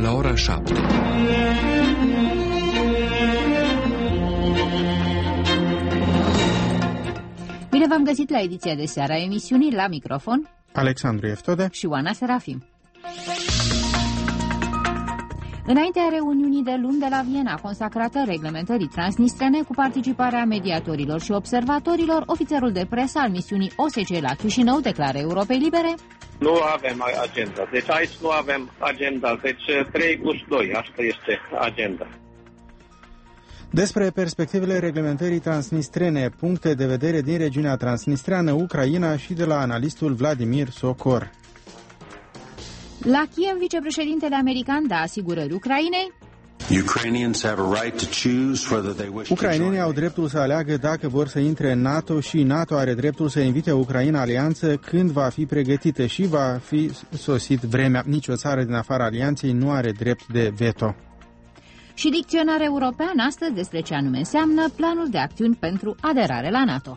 la ora 7. Bine v-am găsit la ediția de seară a emisiunii. La microfon Alexandru Eftode și Oana Serafim. Înaintea reuniunii de luni de la Viena, consacrată reglementării transnistrene cu participarea mediatorilor și observatorilor, ofițerul de presă al misiunii OSCE la Chișinău declară Europei Libere: nu avem agenda. Deci aici nu avem agenda. Deci 3+2, asta este agenda. Despre perspectivele reglementării transnistrene, puncte de vedere din regiunea transnistreană, Ucraina și de la analistul Vladimir Socor. La Kiev, vicepreședintele american dă asigurări Ucrainei. Ucrainenii au dreptul să aleagă dacă vor să intre în NATO și NATO are dreptul să invite Ucraina alianță când va fi pregătită și va fi sosit vremea. Nici o țară din afara alianței nu are drept de veto. Și dicționar european astăzi despre ce anume înseamnă planul de acțiuni pentru aderare la NATO.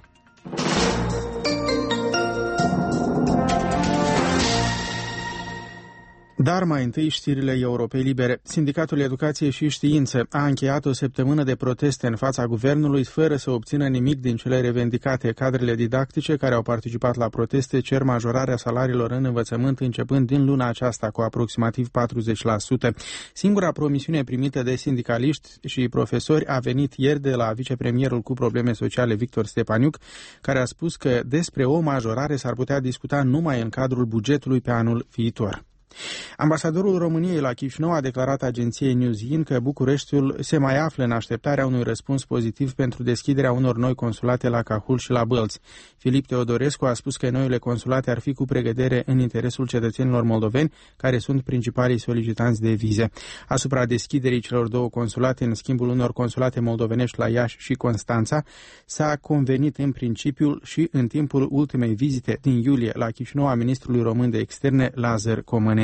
Dar mai întâi știrile Europei Libere. Sindicatul Educație și Știință a încheiat o săptămână de proteste în fața guvernului fără să obțină nimic din cele revendicate. Cadrele didactice care au participat la proteste cer majorarea salariilor în învățământ începând din luna aceasta cu aproximativ 40%. Singura promisiune primită de sindicaliști și profesori a venit ieri de la vicepremierul cu probleme sociale Victor Stepaniuc, care a spus că despre o majorare s-ar putea discuta numai în cadrul bugetului pe anul viitor. Ambasadorul României la Chișinău a declarat agenției Newzin că Bucureștiul se mai află în așteptarea unui răspuns pozitiv pentru deschiderea unor noi consulate la Cahul și la Bălți. Filip Teodorescu a spus că noile consulate ar fi cu pregădere în interesul cetățenilor moldoveni, care sunt principalii solicitanți de vize. Asupra deschiderii celor două consulate în schimbul unor consulate moldovenești la Iași și Constanța s-a convenit în principiu și în timpul ultimei vizite din iulie la Chișinău a ministrului român de externe Lazar Comănescu.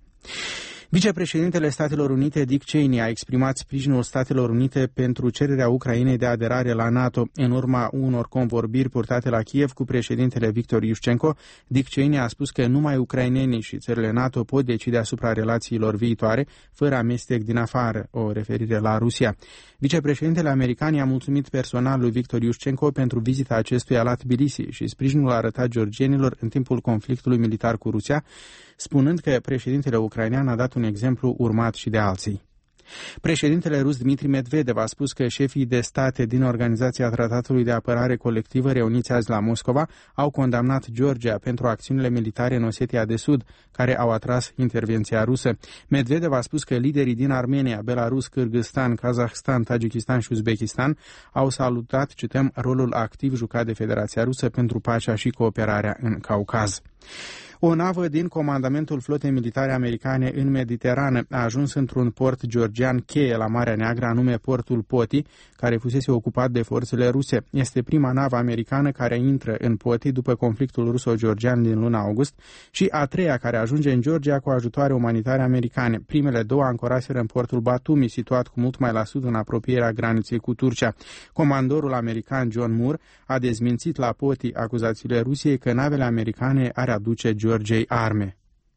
Vicepreședintele Statelor Unite Dick Cheney a exprimat sprijinul Statelor Unite pentru cererea Ucrainei de aderare la NATO. În urma unor convorbiri purtate la Kiev cu președintele Victor Iușcenko, Dick Cheney a spus că numai ucrainenii și țările NATO pot decide asupra relațiilor viitoare, fără amestec din afară, o referire la Rusia. Vicepreședintele american i-a mulțumit personal lui Victor Iușcenko pentru vizita acestuia la Tbilisi și sprijinul arătat georgienilor în timpul conflictului militar cu Rusia, spunând că președintele ucrainean a dat un exemplu urmat și de alții. Președintele rus Dmitri Medvedev a spus că șefii de state din Organizația Tratatului de Apărare Colectivă reuniți azi la Moscova au condamnat Georgia pentru acțiunile militare în Osetia de Sud, care au atras intervenția rusă. Medvedev a spus că liderii din Armenia, Belarus, Kârgâzstan, Kazahstan, Tajikistan și Uzbekistan au salutat, cităm, rolul activ jucat de Federația Rusă pentru pacea și cooperarea în Caucaz. O navă din comandamentul flotei militare americane în Mediterană a ajuns într-un port georgian cheie la Marea Neagră, anume portul Poti, care fusese ocupat de forțele ruse. Este prima navă americană care intră în Poti după conflictul ruso-georgian din luna august și a treia care ajunge în Georgia cu ajutoare umanitare americane. Primele două ancoraseră în portul Batumi, situat cu mult mai la sud în apropierea graniței cu Turcia. Comandorul american John Moore a dezmințit la Poti acuzațiile Rusiei că navele americane ar aduce Georgiei arme.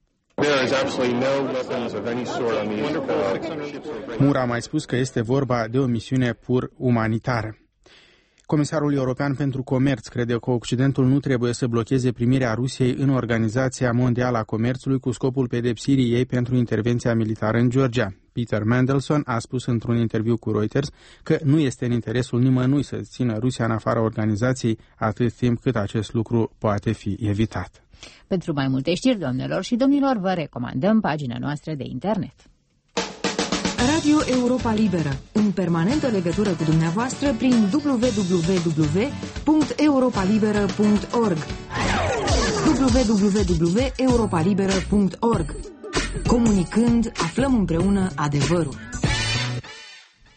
Moore a mai spus că este vorba de o misiune pur umanitară. Comisarul European pentru Comerț crede că Occidentul nu trebuie să blocheze primirea Rusiei în Organizația Mondială a Comerțului cu scopul pedepsirii ei pentru intervenția militară în Georgia. Peter Mandelson a spus într-un interviu cu Reuters că nu este în interesul nimănui să țină Rusia în afara organizației atât timp cât acest lucru poate fi evitat. Pentru mai multe știri, doamnelor și domnilor, vă recomandăm pagina noastră de internet. Radio Europa Liberă, în permanentă legătură cu dumneavoastră prin www.europalibera.org www.europalibera.org. Comunicând, aflăm împreună adevărul.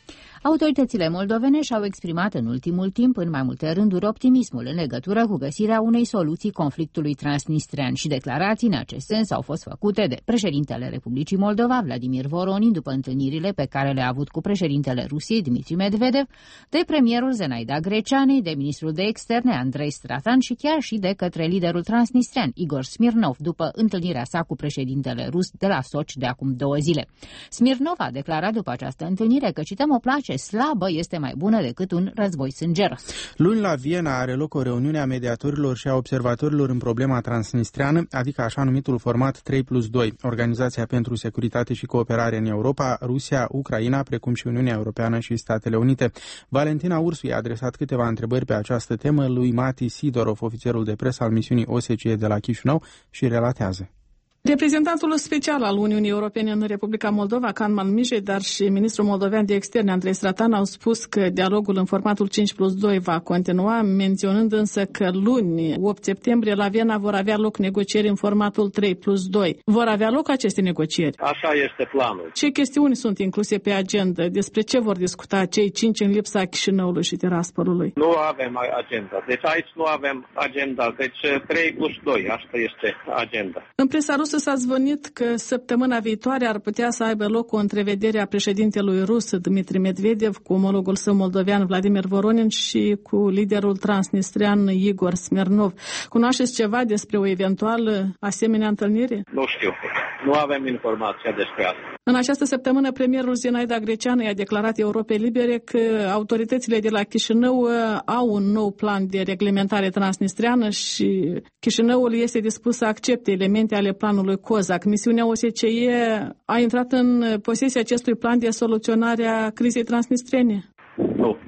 Autoritățile moldovene și-au exprimat în ultimul timp în mai multe rânduri optimismul în legătură cu găsirea unei soluții conflictului transnistrean și declarații în acest sens au fost făcute de președintele Republicii Moldova, Vladimir Voronin, după întâlnirile pe care le-a avut cu președintele Rusiei, Dmitri Medvedev, de premierul Zenaida Greceanei, de ministrul de externe, Andrei Stratan și chiar și de către liderul transnistrean, Igor Smirnov, după întâlnirea sa cu președintele rus de la Sochi de acum 2 zile. Smirnov a declarat după această întâlnire că, cităm, o place slabă este mai bună decât un război sângeros. Luni la Viena are loc o reuniune a mediatorilor și a observatorilor în problema transnistreană, adică așa numitul format 3+2, Organizația pentru Securitate și Cooperare în Europa, Rusia, Ucraina, precum și Uniunea Europeană și Statele Unite. Valentina Ursu i-a adresat câteva întrebări pe această temă lui Mati Sidorov, ofițerul de presă al misiunii OSCE de la Chișinău, și relatează. Reprezentantul special al Uniunii Europene în Republica Moldova, Kanman Mijei, dar și ministrul moldovean de externe, Andrei Stratan, au spus că dialogul în formatul 5+2 va continua, menționând însă că luni, 8 septembrie, la Viena vor avea loc negocieri în formatul 3+2. Vor avea loc aceste negocieri? Așa este planul. Ce chestiuni sunt incluse pe agenda? Despre ce vor discuta cei 5 în lipsa Chișinăului și Tiraspolului? Nu avem agenda. Deci aici nu avem agenda. Deci 3+2. Asta este agenda. În presa rusă s-a zvonit că săptămâna viitoare ar putea să aibă loc o întrevedere a președintelui rus Dmitri Medvedev cu omologul său moldovean Vladimir Voronin și cu liderul transnistrean Igor Smirnov. Cunoașteți ceva despre o eventuală asemenea întâlnire? Nu știu. Nu avem informația despre asta. În această săptămână, premierul Zenaida Greceană i-a declarat Europei Libere că autoritățile de la Chișinău au un nou plan de reglementare transnistreană și Chișinăul este dispus să accepte elemente ale planului COSAC. Misiunea OSCE a intrat în posesia acestui plan de soluționare a crizei transnistrene? Nu.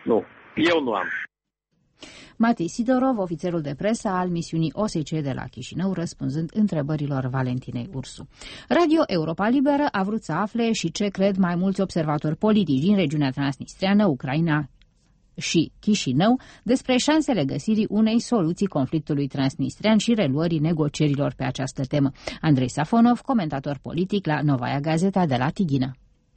Eu nu am. Mati Sidorov, ofițerul de presă al misiunii OSCE de la Chișinău, răspunzând întrebărilor Valentinei Ursu. Radio Europa Liberă a vrut să afle și ce cred mai mulți observatori politici din regiunea transnistreană, Ucraina și Chișinău despre șansele găsirii unei soluții conflictului transnistrean și reluării negocierilor pe această temă. Andrei Safonov, comentator politic la Novaya Gazeta de la Tighină.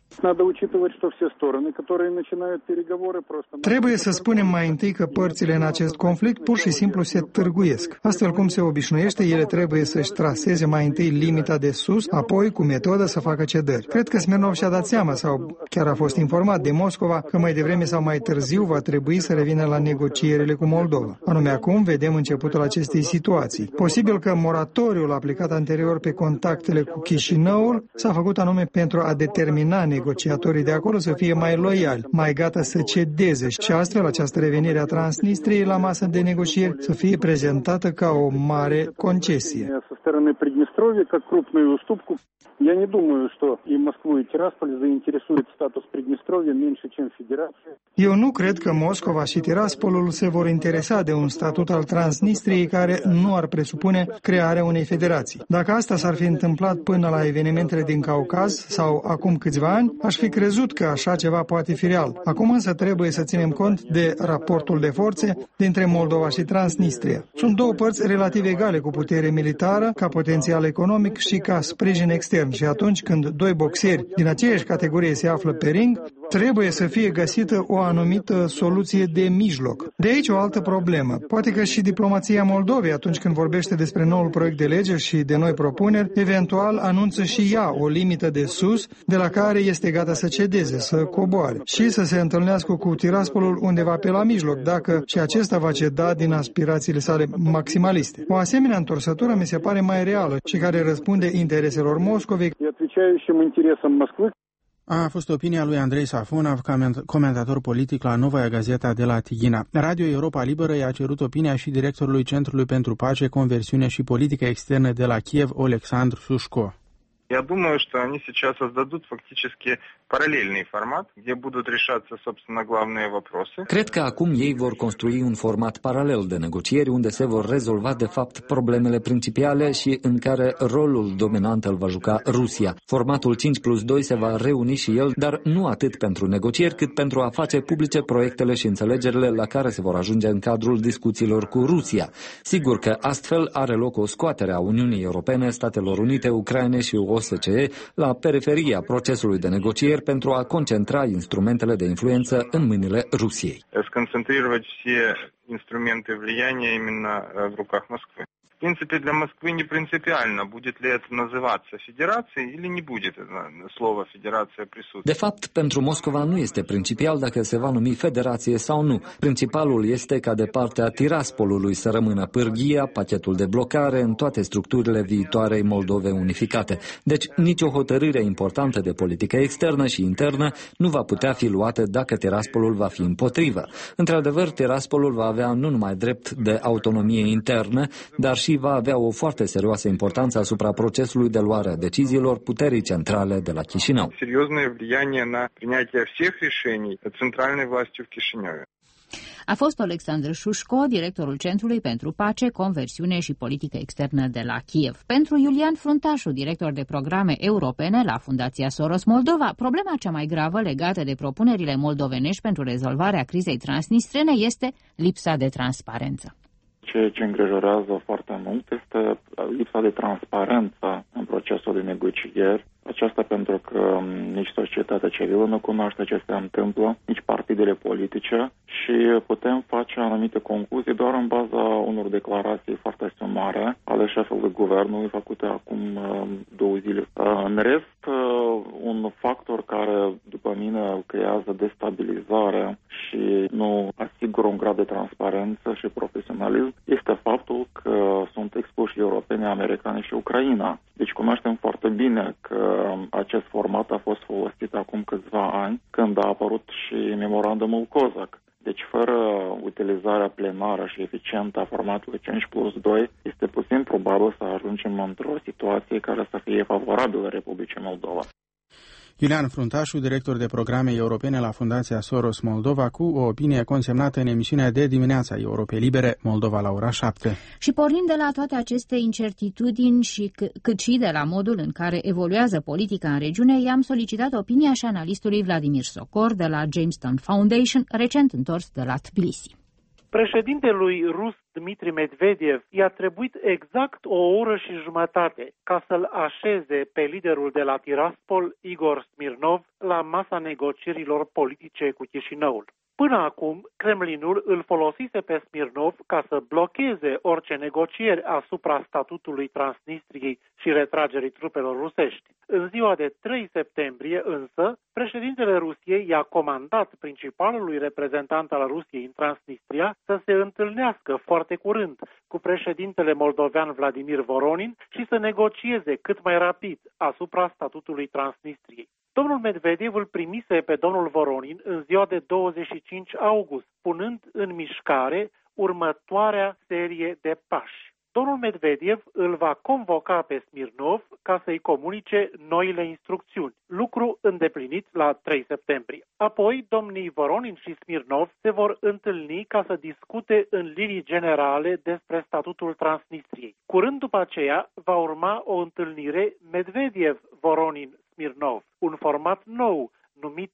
Trebuie să spunem mai întâi că părțile în acest conflict pur și simplu se târguiesc. Astfel cum se obișnuiește, ele trebuie să-și traseze mai întâi limita de sus, apoi cu metodă să facă cedări. Cred că Smirnov și-a dat seama sau chiar a fost informat de Moscova că mai devreme sau mai târziu va trebui să revină la negocierile cu Moldova. Anume acum vedem începutul acestei situații. Posibil că moratoriul aplicat anterior pe contactele cu Chișinăul s-a făcut anume pentru a determina negociatorii de acolo să fie mai loiali, mai gata să cedeze și astfel această revenire a Transnistriei la masă de negocieri să fie prezentată ca o mare concesie. Я не думаю, что и Москву, и Тирасполь заинтересует статус Приднестровья меньше, чем Федерация. Eu nu cred că Moscova și Tiraspolul se vor interesa de un statut al Transnistriei care nu ar presupune crearea unei federații. Dacă asta s-ar fi întâmplat până la evenimentele din Caucaz sau acum câțiva ani, aș fi crezut că așa ceva poate fi real. Acum însă trebuie să ținem cont de raportul de forțe dintre Moldova și Transnistria. Sunt două părți relativ egale cu putere militară, ca potențial economic și ca sprijin extern. Și atunci când doi boxeri din aceeași categorie se află pe ring, trebuie să fie găsită o anumită soluție de mijloc. De aici o altă problemă. Poate că și diplomația Moldovei, atunci când vorbește despre noul proiect de lege și de noi propuneri, eventual anunță și ea o limită de sus, de la care este gata să cedeze, să coboare și să se întâlnească cu Tiraspolul undeva pe la mijloc, dacă și acesta va ceda din aspirațiile sale maximaliste. O asemenea întorsătură mi se pare mai reală și care răspunde intereselor Moscovei. A fost opinia lui Andrei Safonov, comentator politic la Novaya Gazeta de la Tighina. Radio Europa Liberă i-a cerut opinia și directorului Centrului pentru Pace, Conversiune și Politică Externă de la Kiev, Oleksandr Sushko. Я думаю, что они сейчас создадут фактически параллельный формат, где будут решаться, собственно, главные вопросы. Cred că acum ei vor construi un format paralel de negocieri unde se vor rezolva de fapt problemele principiale și în care rolul dominant îl va juca Rusia. Formatul 5+2 se va reuni și el, dar nu atât pentru negocieri, cât pentru a face publice proiectele și înțelegerile la care se vor ajunge în cadrul discuțiilor cu Rusia. Sigur că astfel are loc o scoatere a Uniunii Europene, Statelor Unite, Ucrainei și OSCE la periferia procesului de negocieri pentru a concentra instrumentele de influență în mâinile Rusiei. Сконцентрировать все инструменты влияния именно в руках Москвы. В принципе, для Москвы не принципиально, будет ли это называться федерацией или не будет слово «федерация» присутствовать. De fapt, pentru Moscova nu este principial dacă se va numi federație sau nu. Principalul este ca de partea Tiraspolului să rămână pârghia, pachetul de blocare în toate structurile viitoarei Moldove unificate. Deci, nicio hotărâre importantă de politică externă și internă nu va putea fi luată dacă Tiraspolul va fi împotrivă. Într-adevăr, Tiraspolul va avea nu numai drept de autonomie internă, dar și va avea o foarte serioasă importanță asupra procesului de luare a deciziilor puterii centrale de la Chișinău. Серьезное влияние на принятие всех решений центральной властью в Кишиневе. A fost Alexandru Șușco, directorul Centrului pentru Pace, Conversiune și Politică Externă de la Kiev. Pentru Iulian Fruntașu, director de programe europene la Fundația Soros Moldova, problema cea mai gravă legată de propunerile moldovenești pentru rezolvarea crizei transnistrene este lipsa de transparență. Ceea ce îngrijorează foarte mult este lipsa de transparență în procesul de negocieri. Aceasta pentru că nici societatea civilă nu cunoaște ce se întâmplă, nici partidele politice și putem face anumite concluzii doar în baza unor declarații foarte sumare ale șefului guvernului făcute acum 2 zile. În rest, un factor care, după mine, creează destabilizare și nu asigură un grad de transparență și profesionalism este faptul că sunt expuși europeni, americani și Ucraina. Deci cunoaștem foarte bine că acest format a fost folosit acum câțiva ani, când a apărut și memorandumul COSAC. Deci, fără utilizarea plenară și eficientă a formatului 5+2, este puțin probabil să ajungem într-o situație care să fie favorabilă Republicii Moldova. Iulian Fruntașu, director de programe europene la Fundația Soros Moldova, cu o opinie consemnată în emisiunea de dimineața Europei Libere, Moldova la ora 7. Și pornind de la toate aceste incertitudini și cât și de la modul în care evoluează politica în regiune, i-am solicitat opinia și analistului Vladimir Socor de la Jamestown Foundation, recent întors de la Tbilisi. Președintelui rus Dmitri Medvedev i-a trebuit exact o oră și jumătate ca să-l așeze pe liderul de la Tiraspol, Igor Smirnov, la masa negocierilor politice cu Chișinăul. Până acum, Kremlinul îl folosise pe Smirnov ca să blocheze orice negocieri asupra statutului Transnistriei și retragerii trupelor rusești. În ziua de 3 septembrie, însă, președintele Rusiei i-a comandat principalului reprezentant al Rusiei în Transnistria să se întâlnească foarte curând cu președintele moldovean Vladimir Voronin și să negocieze cât mai rapid asupra statutului Transnistriei. Domnul Medvedev îl primise pe domnul Voronin în ziua de 25 august, punând în mișcare următoarea serie de pași. Domnul Medvedev îl va convoca pe Smirnov ca să-i comunice noile instrucțiuni, lucru îndeplinit la 3 septembrie. Apoi, domnii Voronin și Smirnov se vor întâlni ca să discute în linii generale despre statutul Transnistriei. Curând după aceea va urma o întâlnire Medvedev-Voronin-Smirnov, un format nou numit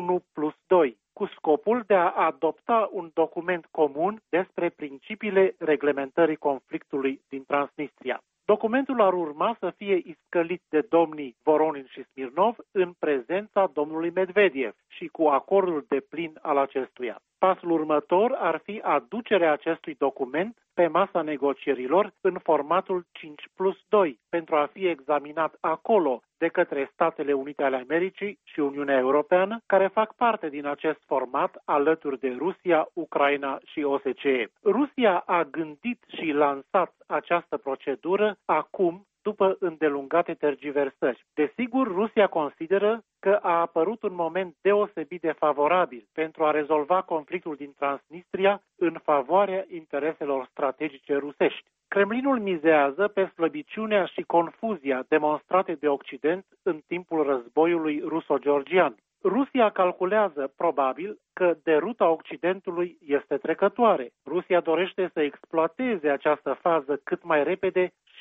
1+2. Cu scopul de a adopta un document comun despre principiile reglementării conflictului din Transnistria. Documentul ar urma să fie iscălit de domnii Voronin și Smirnov în prezența domnului Medvedev și cu acordul deplin al acestuia. Pasul următor ar fi aducerea acestui document pe masa negocierilor în formatul 5+2 pentru a fi examinat acolo de către Statele Unite ale Americii și Uniunea Europeană, care fac parte din acest format alături de Rusia, Ucraina și OSCE. Rusia a gândit și lansat această procedură acum, după îndelungate tergiversări. Desigur, Rusia consideră că a apărut un moment deosebit de favorabil pentru a rezolva conflictul din Transnistria în favoarea intereselor strategice rusești. Kremlinul mizează pe slăbiciunea și confuzia demonstrate de Occident în timpul războiului ruso-georgian. Rusia calculează, probabil, că deruta Occidentului este trecătoare. Rusia dorește să exploateze această fază cât mai repede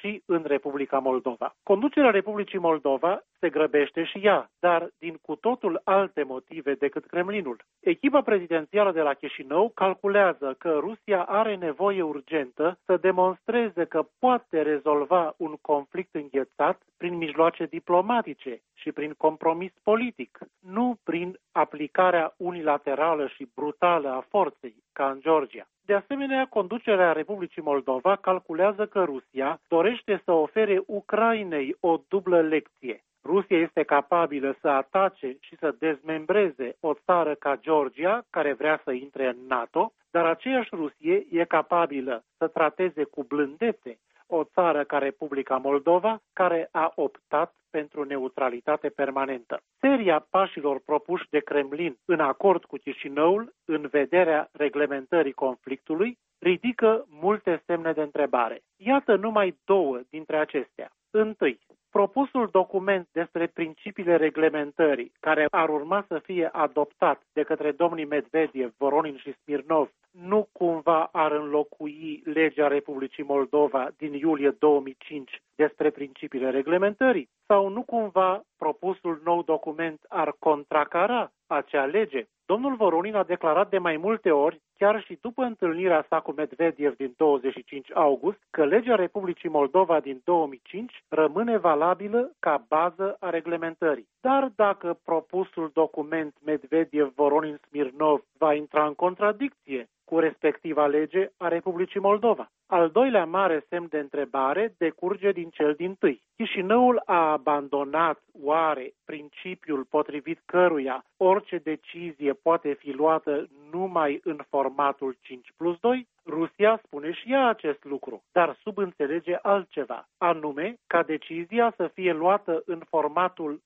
și în Republica Moldova. Conducerea Republicii Moldova se grăbește și ea, dar din cu totul alte motive decât Kremlinul. Echipa prezidențială de la Chișinău calculează că Rusia are nevoie urgentă să demonstreze că poate rezolva un conflict înghețat prin mijloace diplomatice și prin compromis politic, nu prin aplicarea unilaterală și brutală a forței, ca în Georgia. De asemenea, conducerea Republicii Moldova calculează că Rusia dorește să ofere Ucrainei o dublă lecție. Rusia este capabilă să atace și să dezmembreze o țară ca Georgia, care vrea să intre în NATO, dar aceeași Rusie e capabilă să trateze cu blândețe o țară ca Republica Moldova, care a optat pentru neutralitate permanentă. Seria pașilor propuși de Kremlin în acord cu Chișinăul, în vederea reglementării conflictului, ridică multe semne de întrebare. Iată numai două dintre acestea. Întâi, propusul document despre principiile reglementării, care ar urma să fie adoptat de către domnii Medvedev, Voronin și Smirnov, nu cumva ar înlocui legea Republicii Moldova din iulie 2005 despre principiile reglementării? Sau nu cumva propusul nou document ar contracara acea lege? Domnul Voronin a declarat de mai multe ori, chiar și după întâlnirea sa cu Medvedev din 25 august, că legea Republicii Moldova din 2005 rămâne valabilă ca bază a reglementării. Dar dacă propusul document Medvedev-Voronin-Smirnov va intra în contradicție cu respectiva lege a Republicii Moldova. Al doilea mare semn de întrebare decurge din cel dintâi. Chișinăul a abandonat oare principiul potrivit căruia orice decizie poate fi luată numai în formatul 5+2? Rusia spune și ea acest lucru, dar subînțelege altceva, anume ca decizia să fie luată în formatul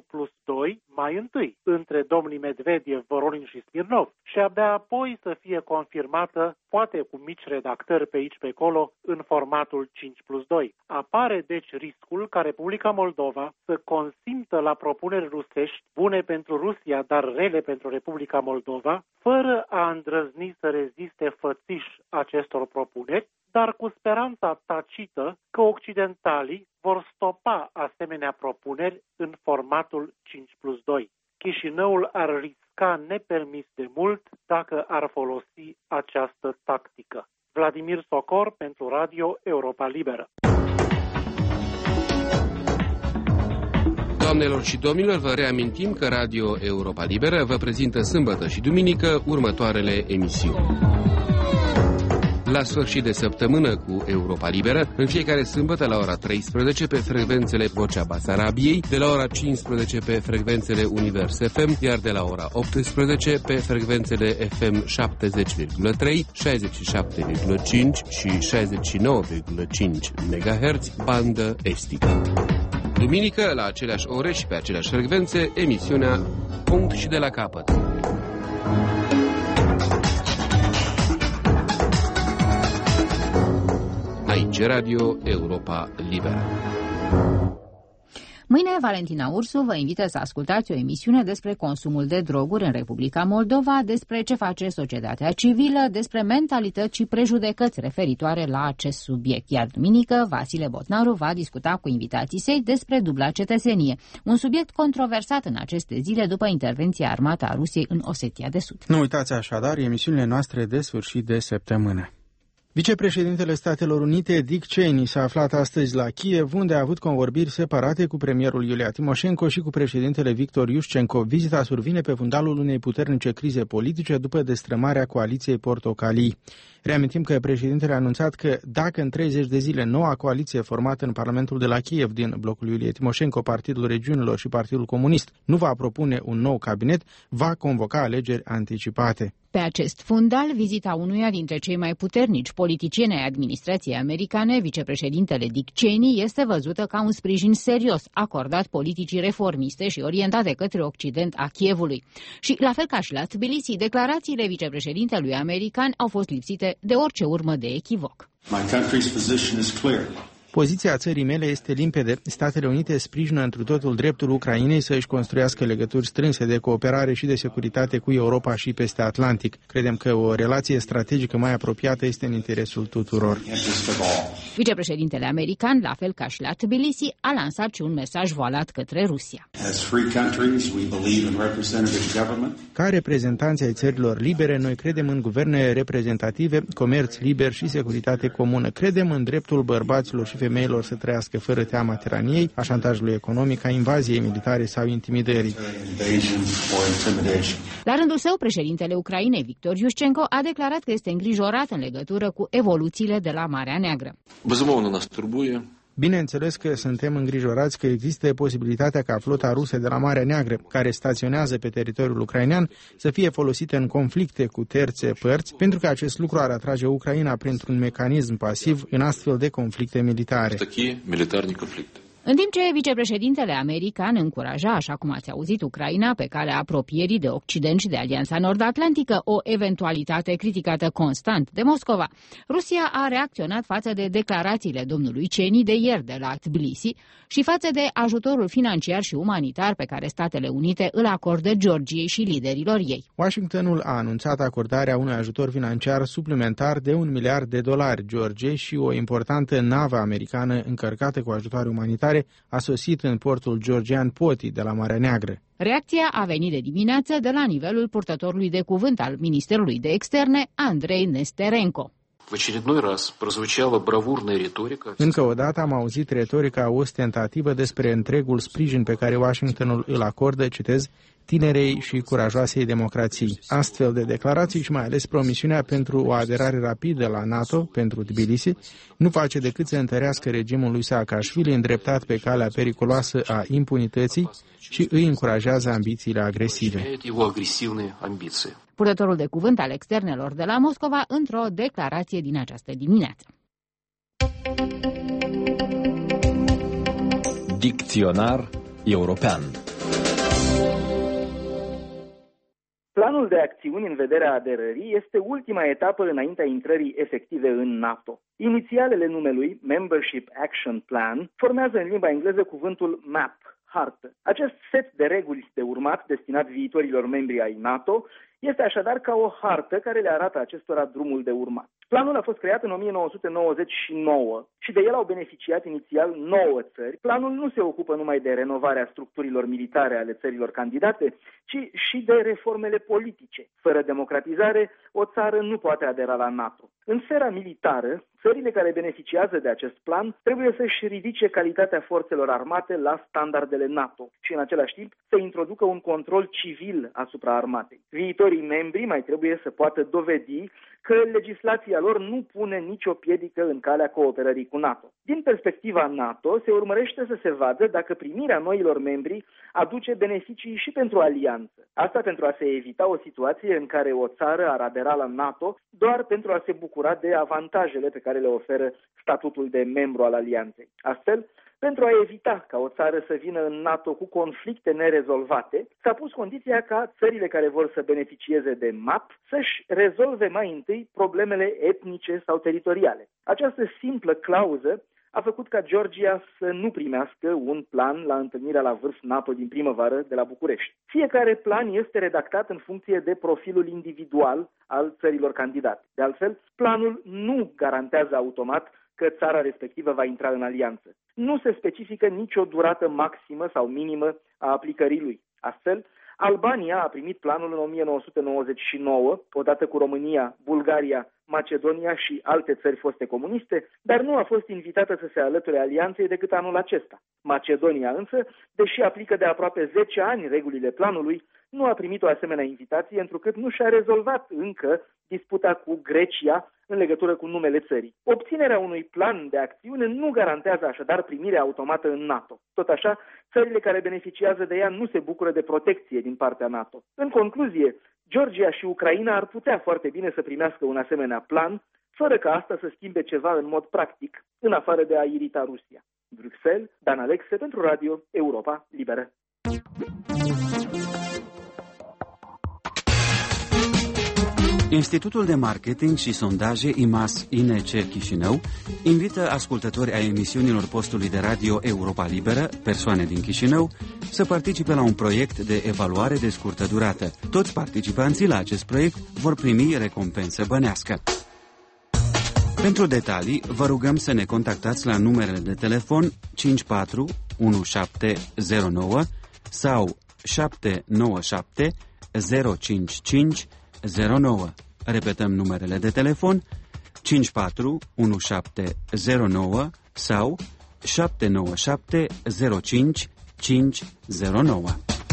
1+2 mai întâi, între domnii Medvedev, Voronin și Smirnov, și abia apoi să fie confirmată, poate cu mici redactări pe aici pe acolo, în formatul 5+2. Apare deci riscul ca Republica Moldova să consimtă la propuneri rusești bune pentru Rusia, dar rele pentru Republica Moldova, fără a îndrăzni să reziste fățiș acestor propuneri, dar cu speranța tacită că occidentalii vor stopa asemenea propuneri în formatul 5+2. Chișinăul ar risca nepermis de mult dacă ar folosi această tactică. Vladimir Socor pentru Radio Europa Liberă. Doamnelor și domnilor, vă reamintim că Radio Europa Liberă vă prezintă sâmbătă și duminică următoarele emisiuni. La sfârșit de săptămână cu Europa Liberă, în fiecare sâmbătă la ora 13 pe frecvențele Vocea Basarabiei, de la ora 15 pe frecvențele Univers FM, iar de la ora 18 pe frecvențele FM 70,3, 67,5 și 69,5 MHz, bandă estică. Duminică, la aceleași ore și pe aceleași frecvențe, emisiunea Punct și de la capăt. Aici Radio Europa Liberă. Mâine, Valentina Ursu vă invită să ascultați o emisiune despre consumul de droguri în Republica Moldova, despre ce face societatea civilă, despre mentalități și prejudecăți referitoare la acest subiect. Iar duminică, Vasile Botnaru va discuta cu invitații săi despre dubla cetățenie, un subiect controversat în aceste zile după intervenția armată a Rusiei în Osetia de Sud. Nu uitați așadar emisiunile noastre de sfârșit de săptămână. Vicepreședintele Statelor Unite, Dick Cheney, s-a aflat astăzi la Kiev, unde a avut convorbiri separate cu premierul Iulia Timoșenko și cu președintele Victor Iușcenko. Vizita survine pe fundalul unei puternice crize politice după destrămarea coaliției portocalii. Reamintim că președintele a anunțat că dacă în 30 de zile noua coaliție formată în Parlamentul de la Kiev din blocul Iulie Timoșenko, Partidul Regiunilor și Partidul Comunist nu va propune un nou cabinet, va convoca alegeri anticipate. Pe acest fundal, vizita unuia dintre cei mai puternici politicieni ai administrației americane, vicepreședintele Dick Cheney, este văzută ca un sprijin serios acordat politicii reformiste și orientate către Occident a Kievului. Și, la fel ca și la Tbilisi, declarațiile vicepreședintelui american au fost lipsite de orice urmă de echivoc. Poziția țării mele este limpede. Statele Unite sprijină întru totul dreptul Ucrainei să își construiască legături strânse de cooperare și de securitate cu Europa și peste Atlantic. Credem că o relație strategică mai apropiată este în interesul tuturor. Vicepreședintele american, la fel ca și la Tbilisi, a lansat și un mesaj voalat către Rusia. Ca reprezentanți ai țărilor libere, noi credem în guverne reprezentative, comerț liber și securitate comună. Credem în dreptul bărbaților și femeilor să trăiască fără teama tiraniei, a șantajului economic, a invaziei militare sau intimidării. La rândul său, președintele Ucrainei, Victor Yushchenko, a declarat că este îngrijorat în legătură cu evoluțiile de la Marea Neagră. Bineînțeles că suntem îngrijorați că există posibilitatea ca flota rusă de la Marea Neagră, care staționează pe teritoriul ucrainean, să fie folosită în conflicte cu terțe părți, pentru că acest lucru ar atrage Ucraina printr-un mecanism pasiv în astfel de conflicte militare. În timp ce vicepreședintele american încuraja, așa cum ați auzit, Ucraina pe calea apropierii de Occident și de Alianța Nord-Atlantică, o eventualitate criticată constant de Moscova, Rusia a reacționat față de declarațiile domnului Cheni de ieri de la Tbilisi și față de ajutorul financiar și umanitar pe care Statele Unite îl acordă Georgiei și liderilor ei. Washingtonul a anunțat acordarea unui ajutor financiar suplimentar de $1 miliard Georgiei și o importantă navă americană încărcată cu ajutoare umanitare a sosit în portul georgian Poti de la Marea Neagră. Reacția a venit de dimineață de la nivelul purtătorului de cuvânt al Ministerului de Externe, Andrei Nesterenko. Încă o dată am auzit retorica ostentativă despre întregul sprijin pe care Washingtonul îl acordă, citez, tinerei și curajoasei democrații. Astfel de declarații și mai ales promisiunea pentru o aderare rapidă la NATO pentru Tbilisi nu face decât să întărească regimul lui Saakashvili îndreptat pe calea periculoasă a impunității și îi încurajează ambițiile agresive. Purtătorul de cuvânt al externelor de la Moscova într-o declarație din această dimineață. Dicționar european. Planul de acțiuni în vederea aderării este ultima etapă înaintea intrării efective în NATO. Inițialele numelui, Membership Action Plan, formează în limba engleză cuvântul MAP, hartă. Acest set de reguli de urmat destinat viitorilor membri ai NATO este așadar ca o hartă care le arată acestora drumul de urmat. Planul a fost creat în 1999 și de el au beneficiat inițial 9 țări. Planul nu se ocupă numai de renovarea structurilor militare ale țărilor candidate, ci și de reformele politice. Fără democratizare, o țară nu poate adera la NATO. În sfera militară, țările care beneficiază de acest plan trebuie să-și ridice calitatea forțelor armate la standardele NATO și în același timp să introducă un control civil asupra armatei. Viitorii membri mai trebuie să poată dovedi că legislația lor nu pune nicio piedică în calea cooperării cu NATO. Din perspectiva NATO, se urmărește să se vadă dacă primirea noilor membri aduce beneficii și pentru alianță. Asta pentru a se evita o situație în care o țară ar adera la NATO doar pentru a se bucura de avantajele pe care le oferă statutul de membru al alianței. Astfel, pentru a evita ca o țară să vină în NATO cu conflicte nerezolvate, s-a pus condiția ca țările care vor să beneficieze de MAP să-și rezolve mai întâi problemele etnice sau teritoriale. Această simplă clauză a făcut ca Georgia să nu primească un plan la întâlnirea la vârf NATO din primăvară de la București. Fiecare plan este redactat în funcție de profilul individual al țărilor candidate. De altfel, planul nu garantează automat că țara respectivă va intra în alianță. Nu se specifică nicio durată maximă sau minimă a aplicării lui. Astfel, Albania a primit planul în 1999, odată cu România, Bulgaria, Macedonia și alte țări foste comuniste, dar nu a fost invitată să se alăture alianței decât anul acesta. Macedonia însă, deși aplică de aproape 10 ani regulile planului, nu a primit o asemenea invitație, întrucât nu și-a rezolvat încă disputa cu Grecia în legătură cu numele țării. Obținerea unui plan de acțiune nu garantează așadar primirea automată în NATO. Tot așa, țările care beneficiază de ea nu se bucură de protecție din partea NATO. În concluzie, Georgia și Ucraina ar putea foarte bine să primească un asemenea plan, fără ca asta să schimbe ceva în mod practic, în afară de a irita Rusia. Bruxelles, Dan Alexe pentru Radio Europa Liberă. Institutul de Marketing și Sondaje IMAS INC Chișinău invită ascultători ai emisiunilor postului de radio Europa Liberă, persoane din Chișinău, să participe la un proiect de evaluare de scurtă durată. Toți participanții la acest proiect vor primi recompensă bănească. Pentru detalii, vă rugăm să ne contactați la numerele de telefon 54 1709 sau 797 055 09. Repetăm numerele de telefon 54 1709 sau 797 05 509.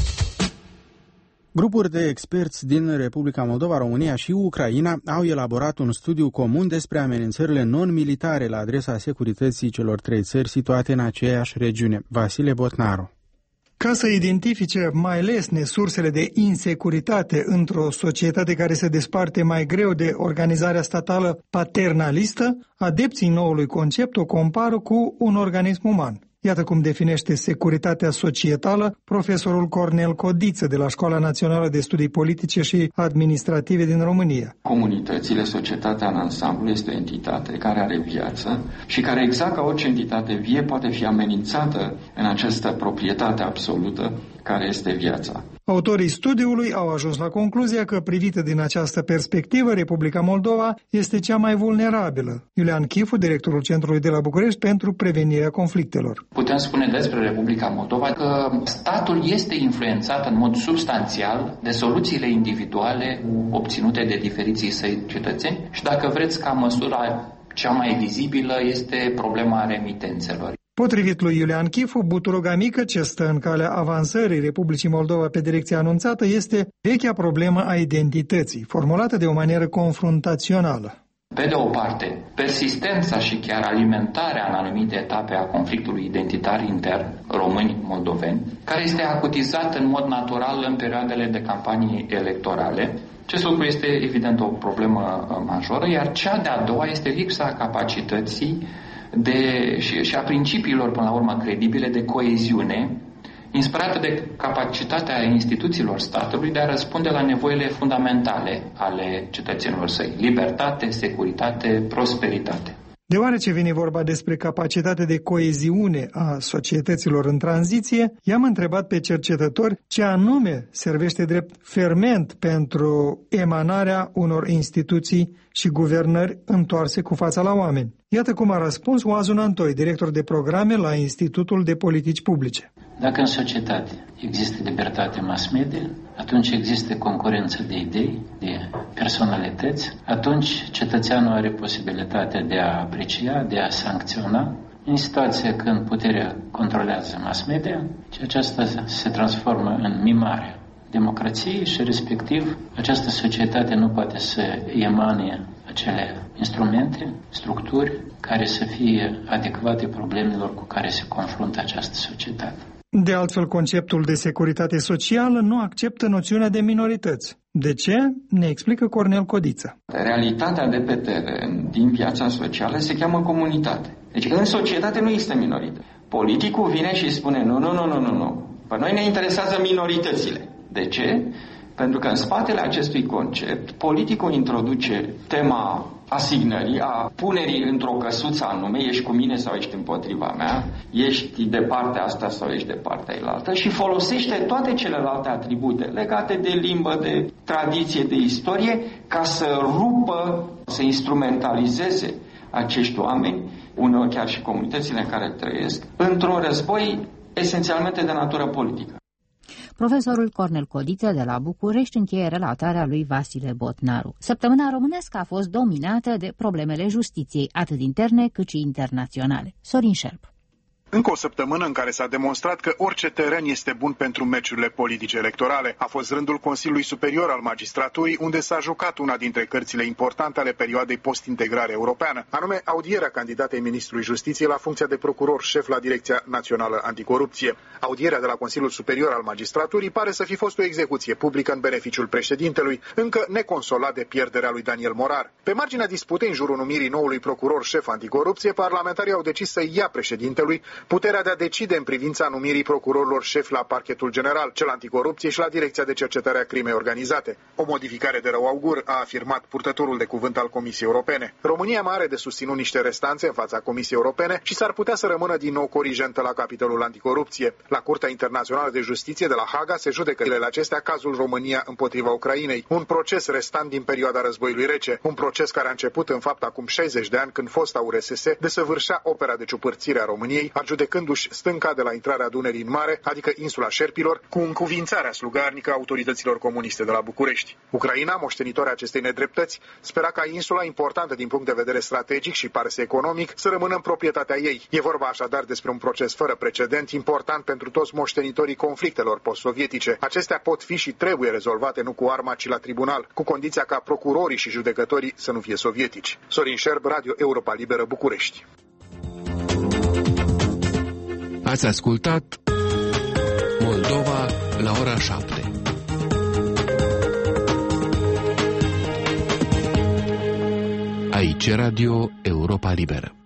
Grupuri de experți din Republica Moldova, România și Ucraina au elaborat un studiu comun despre amenințările non-militare la adresa securității celor trei țări situate în aceeași regiune. Vasile Botnaru. Ca să identifice mai lesne sursele de insecuritate într-o societate care se desparte mai greu de organizarea statală paternalistă, adepții noului concept o compară cu un organism uman. Iată cum definește securitatea societală profesorul Cornel Codiță de la Școala Națională de Studii Politice și Administrative din România. Comunitățile, societatea în ansamblu este o entitate care are viață și care, exact ca orice entitate vie, poate fi amenințată în această proprietate absolută care este viața. Autorii studiului au ajuns la concluzia că, privită din această perspectivă, Republica Moldova este cea mai vulnerabilă. Iulian Chifu, directorul Centrului de la București pentru Prevenirea Conflictelor. Putem spune despre Republica Moldova că statul este influențat în mod substanțial de soluțiile individuale obținute de diferiții săi cetățeni și, dacă vreți, ca măsura cea mai vizibilă este problema remitențelor. Potrivit lui Iulian Chifu, buturoga mică ce stă în calea avansării Republicii Moldova pe direcția anunțată este vechea problemă a identității, formulată de o manieră confruntațională. Pe de o parte, persistența și chiar alimentarea în anumite etape a conflictului identitar intern români-moldoveni, care este acutizat în mod natural în perioadele de campanii electorale. Acest lucru este evident o problemă majoră, iar cea de-a doua este lipsa capacității și a principiilor, până la urmă, credibile de coeziune, inspirată de capacitatea instituțiilor statului de a răspunde la nevoile fundamentale ale cetățenilor săi: libertate, securitate, prosperitate. Deoarece vine vorba despre capacitatea de coeziune a societăților în tranziție, i-am întrebat pe cercetători ce anume servește drept ferment pentru emanarea unor instituții și guvernări întoarse cu fața la oameni. Iată cum a răspuns Oazun Antoi, director de programe la Institutul de Politici Publice. Dacă în societate există libertate mass media, atunci există concurență de idei, de personalități, atunci cetățeanul are posibilitatea de a aprecia, de a sancționa. În situația când puterea controlează mass media, și aceasta se transformă în mimarea democrației și, respectiv, această societate nu poate să emane acele instrumente, structuri care să fie adecvate problemelor cu care se confruntă această societate. De altfel, conceptul de securitate socială nu acceptă noțiunea de minorități. De ce? Ne explică Cornel Codiță. Realitatea de pe teren, din viața socială, se cheamă comunitate. Deci în societate nu există minoritate. Politicul vine și spune nu. Pe noi ne interesează minoritățile. De ce? Pentru că în spatele acestui concept, politicul introduce tema asignării, a punerii într-o căsuță anume, ești cu mine sau ești împotriva mea, ești de partea asta sau ești de partea elaltă, și folosește toate celelalte atribute legate de limbă, de tradiție, de istorie, ca să rupă, să instrumentalizeze acești oameni, uneori chiar și comunitățile în care trăiesc, într-un război esențialmente de natură politică. Profesorul Cornel Codiță de la București încheie relatarea lui Vasile Botnaru. Săptămâna românescă a fost dominată de problemele justiției, atât interne cât și internaționale. Sorin Șerp. Încă o săptămână în care s-a demonstrat că orice teren este bun pentru meciurile politice electorale. A fost rândul Consiliului Superior al Magistraturii, unde s-a jucat una dintre cărțile importante ale perioadei post-integrare europeană, anume audierea candidatei ministrului Justiției la funcția de procuror șef la Direcția Națională Anticorupție. Audierea de la Consiliul Superior al Magistraturii pare să fi fost o execuție publică în beneficiul președintelui, încă neconsolat de pierderea lui Daniel Morar. Pe marginea disputei în jurul numirii noului procuror șef anticorupție, parlamentarii au decis să ia președintelui puterea de a decide în privința numirii procurorilor șefi la Parchetul General, cel anticorupție și la Direcția de Cercetare a Crimei Organizate. O modificare de rău augur, a afirmat purtătorul de cuvânt al Comisiei Europene. România mai are de susținut niște restanțe în fața Comisiei Europene și s-ar putea să rămână din nou corigentă la capitolul anticorupție. La Curtea Internațională de Justiție de la Haga se judecă zilele acestea cazul România împotriva Ucrainei, un proces restant din perioada războiului rece, un proces care a început în fapt acum 60 de ani când fosta URSS desăvârșea opera de ciupărțire a României, adjudecându-și stânca de la intrarea Dunării în mare, adică insula Șerpilor, cu încuvințarea slugarnică a autorităților comuniste de la București. Ucraina, moștenitoarea acestei nedreptăți, spera ca insula, importantă din punct de vedere strategic și parse economic, să rămână în proprietatea ei. E vorba așadar despre un proces fără precedent, important pentru toți moștenitorii conflictelor post-sovietice. Acestea pot fi și trebuie rezolvate nu cu arma, ci la tribunal, cu condiția ca procurorii și judecătorii să nu fie sovietici. Sorin Șerb, Radio Europa Liberă, București. Ați ascultat Moldova la ora 7. Aici Radio Europa Liberă.